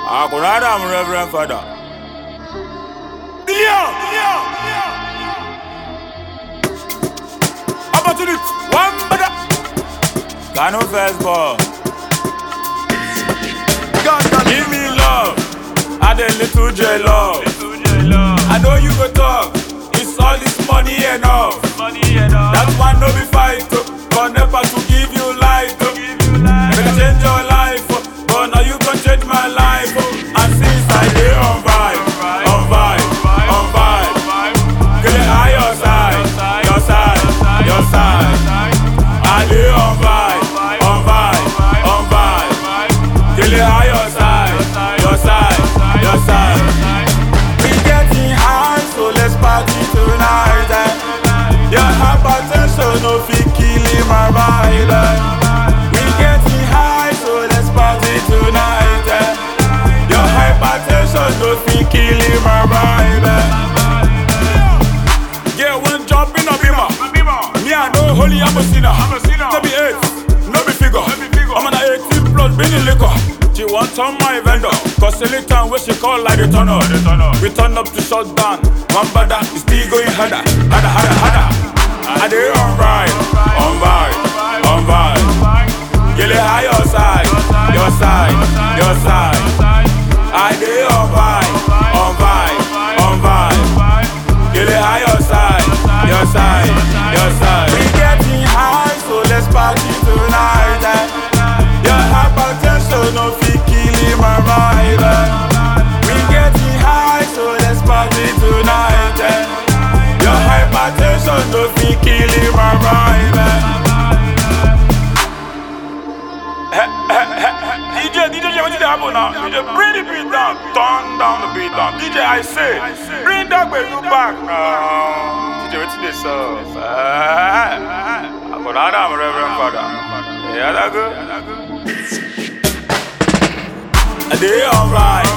Akunada, I'm Reverend Father. Leon! Opportunity, one better. Kano first ball. Give me love, add a little J love. I know you go talk, it's all this money enough. That one no be fight, but never to give you light. Make change your life, but now you can change my life. And since I dey on vibe, get it high your side. I dey on vibe, get it high your side. We getting high, so let's party tonight. Your hypertension no fit killing my vibe. We getting high, so let's party tonight. Your hypertension no fit killing my vibe. Yeah, one jump in a beamer. Me I know holy, I'm a sinner. No be eight, no be figure. I'm on a 18 plus, been in liquor. She wants on my vendor, cause anytime when she call like the tunnel. We turn up to shut down, one brother is still going harder. I dey on vibe. Get it high your side. I dey on vibe. Get it high your side. We getting high, so let's party tonight. Your hypertension no fit killing my vibe. We getting high, so let's party tonight. Your hypertension no fit killing my vibe. DJ, what did happen now? DJ, bring the beat down, turn down the beat down. DJ, I say, bring that baby back now. DJ, what's this? I'm Reverend Father. Yeah, that good. I dey on vibe.